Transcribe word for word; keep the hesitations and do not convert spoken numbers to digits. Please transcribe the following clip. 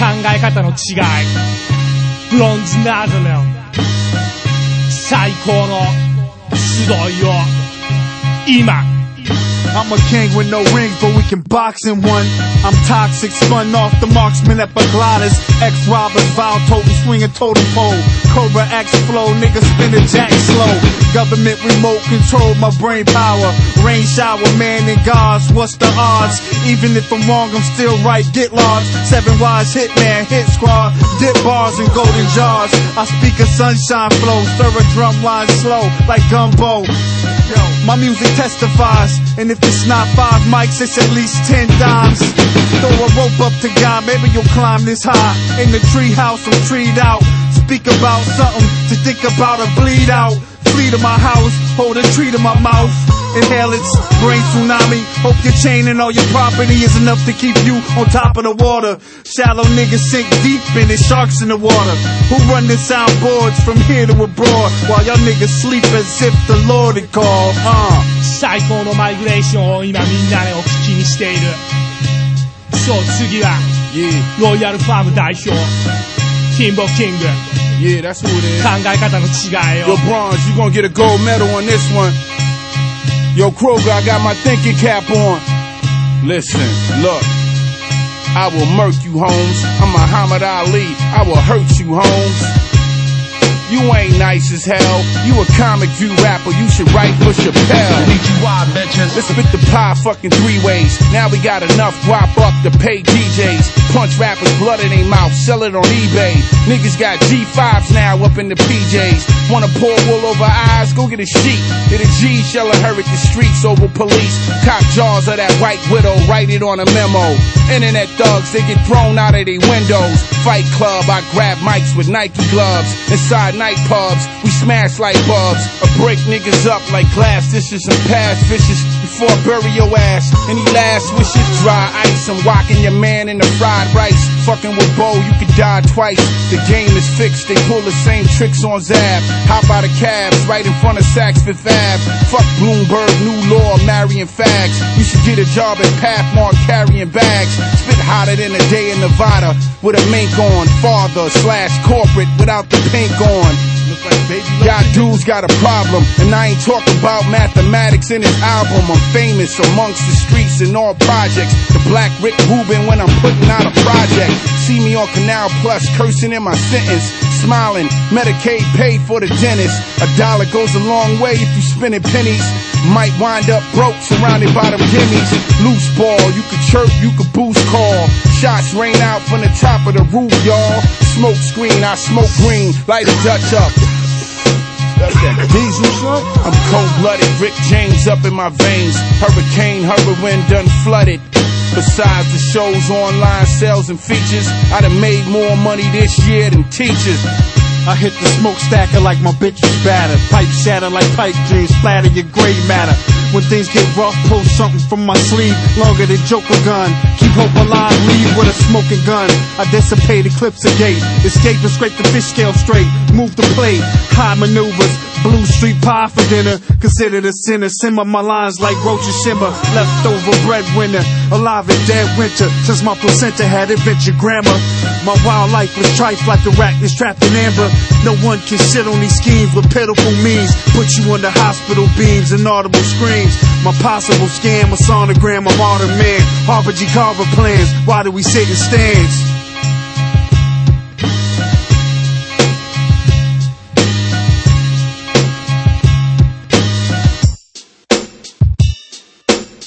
考え方の違い。ブロンズナズメン、最高の集いを今。 I'm a king with no rings, but we can box in one. I'm toxic, spun off the marksman at Bagladas. Ex-robbers, vile totem, swinging totem pole. Cobra X flow, niggas spinning jack slow. Government remote control my brain power. Rain shower, man and gods, what's the odds? Even if I'm wrong, I'm still right, get lost. Seven wise hitman, hit squad. Dip bars in golden jars. I speak a sunshine flow, stir a drum line slow, like gumbo. Yo, my music testifies, and if it's not five mics, it's at least ten dimes. Throw a rope up to God, maybe you'll climb this high. In the tree house, I'm treed out. Speak about something to think about or bleed out. Flee to my house, hold a tree to my mouth. Inhale its brain tsunami. Hope your chain and all your property is enough to keep you on top of the water. Shallow niggas sink deep in it, sharks in the water. Who run the soundboards from here to abroad while y'all niggas sleep as if the Lord had called? Uh. 最高のマイグレーションを今みんなでお聞きにしている。そう、次は、yeah. ロイヤルファーム代表、キンボキング。 Yeah, that's who it is. 考え方の違いを。 Yo, Bronze, you gonna get a gold medal on this one. Yo, Kroger, I got my thinking cap on. Listen, look. I will murk you, Holmes. I'm Muhammad Ali. I will hurt you, Holmes. You ain't nice as hell. You a comic view rapper. You should write for Chappelle. Let's spit the pie fucking three ways. Now we got enough guap up to pay D Js. Punch rappers blood in their mouth. Sell it on eBay. Niggas got G fives now up in the P Js. Wanna pour wool over eyes? Go get a sheet. Hit a G shell and hurry the streets over police. Cop jaws of that white widow. Write it on a memo. Internet thugs, they get thrown out of their windows. Fight club, I grab mics with Nike gloves. Inside night pubs, we smash like bubs. I break niggas up like glass dishes and pass fishes before I bury your ass. Any last wishes? Dry ice, I'm walking your man in the fried rice. Fucking with Bo, you could die twice. The game is fixed, they pull the same tricks on Zab. Hop out of cabs, right in front of Saks Fifth Ave. Fuck Bloomberg, new law, marrying fags. You should get a job at Pathmark carrying bags. Spit hotter than a day in Nevada with a mink on. Father slash corporate without the pink on. Y'all dudes got a problem, and I ain't talking about mathematics in his album. I'm famous amongst the streets and all projects. The Black Rick Rubin when I'm putting out a project. See me on Canal Plus cursing in my sentence. Smiling, Medicaid paid for the dentist. A dollar goes a long way if you spending pennies. Might wind up broke, surrounded by them gimmies. Loose ball, you could chirp, you could boost call. Shots rain out from the top of the roof, y'all. Smoke screen, I smoke green, light a Dutch up. Diesel son? I'm cold-blooded, Rick James up in my veins. Hurricane, heroin done flooded. Besides the show's online sales and features, I done made more money this year than teachers. I hit the smokestacker like my bitch was battered. Pipe shatter like pipe dreams, splatter your gray matter. When things get rough, pull something from my sleeve, longer than Joker gun. Keep hope alive, leave with a smoking gun. I dissipate, eclipse a gate. Escape and scrape the fish scale straight. Move the plate, high maneuvers. Blue street pie for dinner, considered a sinner. Simmer my lines like roach and shimmer. Leftover breadwinner, alive in dead winter. Since my placenta had adventure grammar. My wild life was trife like the arachnids trapped in amber. No one can shit on these schemes with pitiful means. Put you under hospital beams and audible screams. My possible scam, a sonogram, I'm autumn man. Harvard G. Carver plans, why do we sit in stands?